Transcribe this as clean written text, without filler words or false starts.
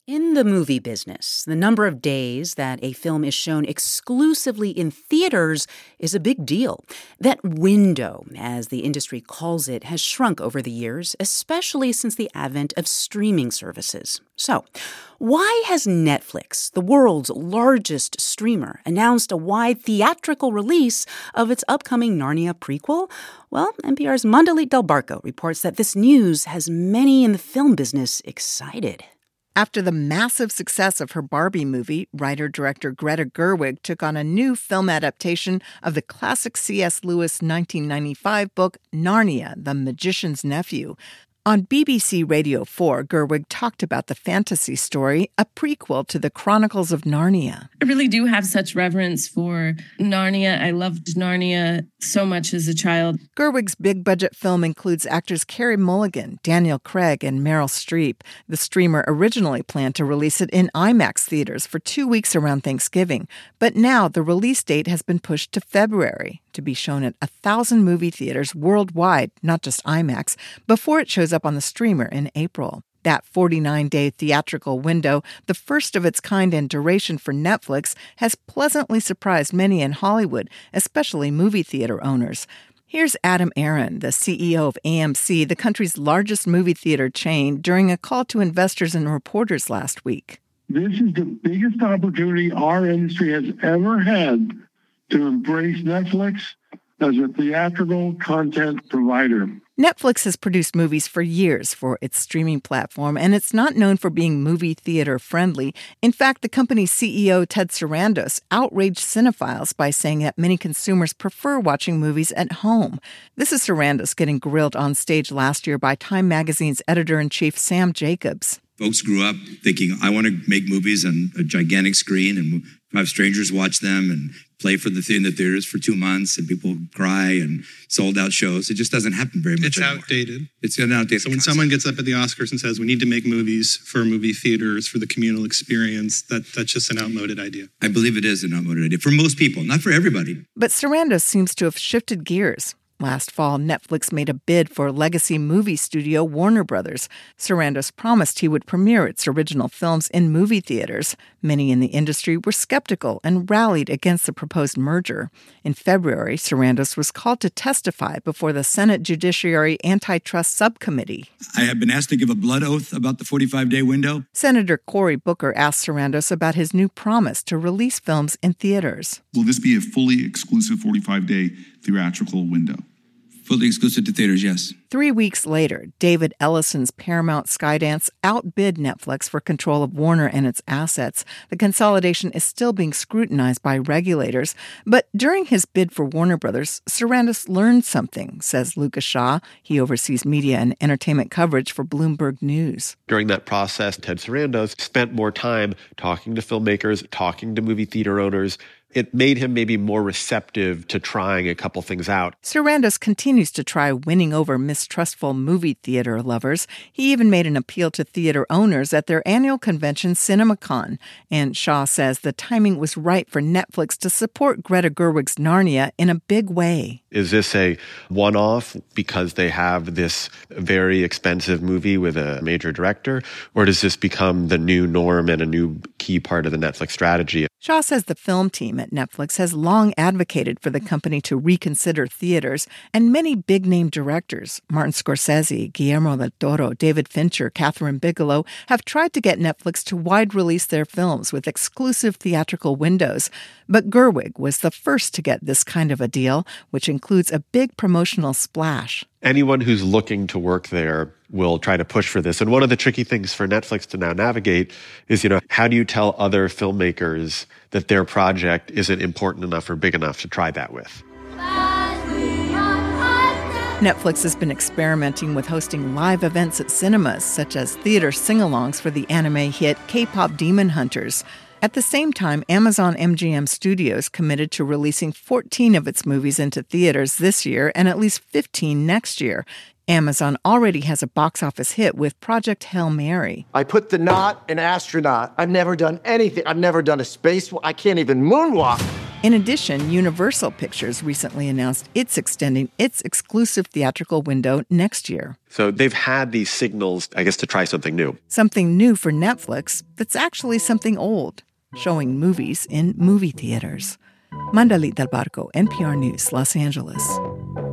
In the movie business, the number of days that a film is shown exclusively in theaters is a big deal. That window, as the industry calls it, has shrunk over the years, especially since the advent of streaming services. So, why has Netflix, the world's largest streamer, announced a wide theatrical release of its upcoming Narnia prequel? Well, NPR's Mandalit Del Barco reports that this news has many in the film business excited. After the massive success of her Barbie movie, writer-director Greta Gerwig took on a new film adaptation of the classic C.S. Lewis 1995 book Narnia, The Magician's Nephew. On BBC Radio 4, Gerwig talked about the fantasy story, a prequel to the Chronicles of Narnia. I really do have such reverence for Narnia. I loved Narnia so much as a child. Gerwig's big-budget film includes actors Carey Mulligan, Daniel Craig, and Meryl Streep. The streamer originally planned to release it in IMAX theaters for 2 weeks around Thanksgiving, but now the release date has been pushed to February to be shown at 1,000 movie theaters worldwide, not just IMAX, before it shows up on the streamer in April. That 49-day theatrical window, the first of its kind in duration for Netflix, has pleasantly surprised many in Hollywood, especially movie theater owners. Here's Adam Aron, the CEO of AMC, the country's largest movie theater chain, during a call to investors and reporters last week. This is the biggest opportunity our industry has ever had to embrace Netflix as a theatrical content provider. Netflix has produced movies for years for its streaming platform, and it's not known for being movie theater friendly. In fact, the company's CEO, Ted Sarandos, outraged cinephiles by saying that many consumers prefer watching movies at home. This is Sarandos getting grilled on stage last year by Time magazine's editor-in-chief, Sam Jacobs. Folks grew up thinking, I want to make movies on a gigantic screen and have strangers watch them and play in the theaters for 2 months and people cry and sold out shows. It just doesn't happen very much anymore. Outdated. It's an outdated So when concept. someone gets up at the Oscars and says, we need to make movies for movie theaters, for the communal experience, that's just an outmoded idea. I believe it is an outmoded idea for most people, not for everybody. But Sarandos seems to have shifted gears. Last fall, Netflix made a bid for legacy movie studio Warner Brothers. Sarandos promised he would premiere its original films in movie theaters. Many in the industry were skeptical and rallied against the proposed merger. In February, Sarandos was called to testify before the Senate Judiciary Antitrust Subcommittee. I have been asked to give a blood oath about the 45-day window. Senator Cory Booker asked Sarandos about his new promise to release films in theaters. Will this be a fully exclusive 45-day theatrical window? Fully exclusive to theaters, yes. 3 weeks later, David Ellison's Paramount Skydance outbid Netflix for control of Warner and its assets. The consolidation is still being scrutinized by regulators. But during his bid for Warner Brothers, Sarandos learned something, says Lucas Shaw. He oversees media and entertainment coverage for Bloomberg News. During that process, Ted Sarandos spent more time talking to filmmakers, talking to movie theater owners. It made him maybe more receptive to trying a couple things out. Sarandos continues to try winning over mistrustful movie theater lovers. He even made an appeal to theater owners at their annual convention, CinemaCon. And Shaw says the timing was right for Netflix to support Greta Gerwig's Narnia in a big way. Is this a one-off because they have this very expensive movie with a major director? Or does this become the new norm and a new key part of the Netflix strategy? Shaw says the film team at Netflix has long advocated for the company to reconsider theaters, and many big-name directors, Martin Scorsese, Guillermo del Toro, David Fincher, Catherine Bigelow, have tried to get Netflix to wide-release their films with exclusive theatrical windows. But Gerwig was the first to get this kind of a deal, which includes a big promotional splash. Anyone who's looking to work there will try to push for this. And one of the tricky things for Netflix to now navigate is, how do you tell other filmmakers that their project isn't important enough or big enough to try that with? Netflix has been experimenting with hosting live events at cinemas, such as theater sing-alongs for the anime hit K-pop Demon Hunters. At the same time, Amazon MGM Studios committed to releasing 14 of its movies into theaters this year and at least 15 next year. Amazon already has a box office hit with Project Hail Mary. I put the knot in astronaut. I've never done anything. I've never done a space. I can't even moonwalk. In addition, Universal Pictures recently announced it's extending its exclusive theatrical window next year. So they've had these signals, I guess, to try something new. Something new for Netflix that's actually something old, showing movies in movie theaters. Mandalit Del Barco, NPR News, Los Angeles.